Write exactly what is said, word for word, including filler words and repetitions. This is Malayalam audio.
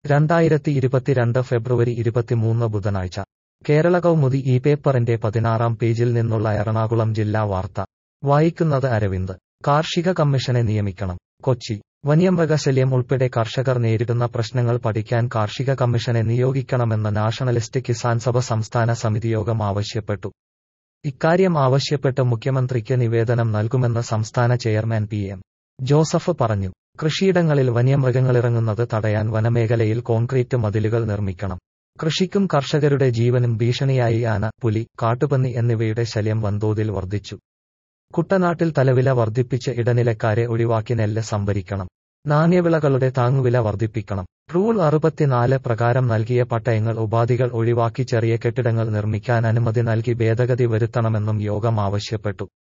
രണ്ടായിരത്തി ഇരുപത്തിരണ്ട് ഫെബ്രുവരി ഇരുപത്തിമൂന്ന് ബുധനാഴ്ച കേരള കൗമുദി ഈ പേപ്പറിന്റെ പതിനാറാം പേജിൽ നിന്നുള്ള എറണാകുളം ജില്ലാ വാർത്ത വായിക്കുന്നത് അരവിന്ദ്. കാർഷിക കമ്മീഷനെ നിയമിക്കണം. കൊച്ചി. വന്യമൃഗശല്യം ഉൾപ്പെടെ കർഷകർ നേരിടുന്ന പ്രശ്നങ്ങൾ പഠിക്കാൻ കാർഷിക കമ്മീഷനെ നിയോഗിക്കണമെന്ന് നാഷണലിസ്റ്റ് കിസാൻ സഭ സംസ്ഥാന സമിതിയോഗം ആവശ്യപ്പെട്ടു. ഇക്കാര്യം ആവശ്യപ്പെട്ട് മുഖ്യമന്ത്രിക്ക് നിവേദനം നൽകുമെന്ന് സംസ്ഥാന ചെയർമാൻ പി എം ജോസഫ് പറഞ്ഞു. കൃഷിയിടങ്ങളിൽ വന്യമൃഗങ്ങളിറങ്ങുന്നത് തടയാൻ വനമേഖലയിൽ കോൺക്രീറ്റ് മതിലുകൾ നിർമ്മിക്കണം. കൃഷിക്കും കർഷകരുടെ ജീവനും ഭീഷണിയായി ആന, പുലി, കാട്ടുപന്നി എന്നിവയുടെ ശല്യം വൻതോതിൽ വർദ്ധിച്ചു. കുട്ടനാട്ടിൽ തലവില വർദ്ധിപ്പിച്ച് ഇടനിലക്കാരെ ഒഴിവാക്കി നെല്ല് സംഭരിക്കണം. നാണ്യവിളകളുടെ താങ്ങുവില വർദ്ധിപ്പിക്കണം. റൂൾ അറുപത്തിനാല് പ്രകാരം നൽകിയ പട്ടയങ്ങൾ ഉപാധികൾ ഒഴിവാക്കി ചെറിയ കെട്ടിടങ്ങൾ നിർമ്മിക്കാൻ അനുമതി നൽകി ഭേദഗതി വരുത്തണമെന്നും യോഗം ആവശ്യപ്പെട്ടു.